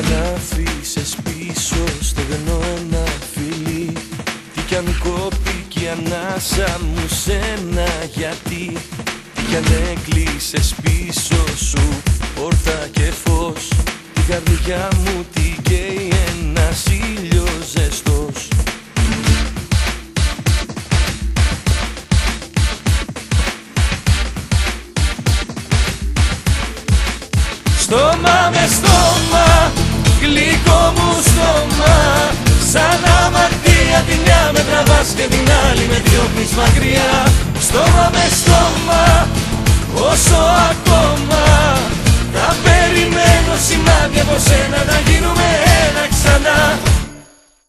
να αφήσεις πίσω στεγνό ένα φιλί. Τι κι αν κόπει κι η ανάσα μου σένα, γιατί τι κι αν έκλεισες πίσω σου πόρτα και φως. Την καρδιά μου την καίει ένας ήλιος ζεστός. Στόμα με στόμα, γλυκό μου στόμα, σαν αμαρτία τη μια με τραβάς και την άλλη με διώχνεις μακριά. Στόμα με στόμα.